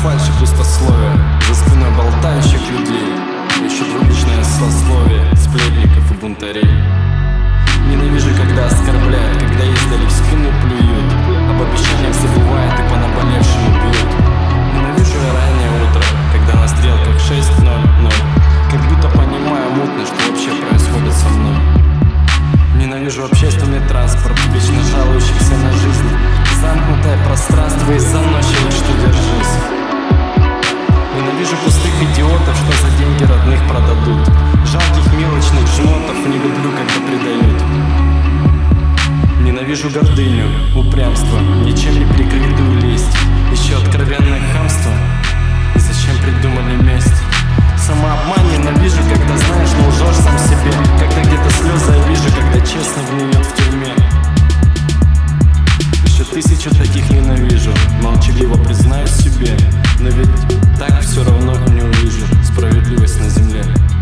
фальшь и пустословие, за спиной болтающих людей, еще двуличное сословие сплетников и бунтарей. Ненавижу, когда оскорбляют, когда издали в спину плюют, об обещаниях забывают и по наболевшему бьют. Ненавижу я раннее утро, когда на стрелках 6:00, как будто понимаю мутно, что вообще происходит со мной. Ненавижу общественный транспорт, вечно жалующихся на жизнь, замкнутое пространство и заносчивых, что держись. Ненавижу пустых идиотов, что за деньги родных продадут, жалких мелочных жмотов не люблю, когда предают. Ненавижу гордыню, упрямство, ничем не прикрытую лесть, еще откровенное хамство. И зачем придумали месть? Самообман ненавижу, когда знаешь, но лжешь сам себе, когда где-то слезы я вижу, когда честно гниет в тюрьме. Еще 1000 таких ненавижу, молчаливо признаюсь себе, но ведь так все равно не увижу справедливость на земле.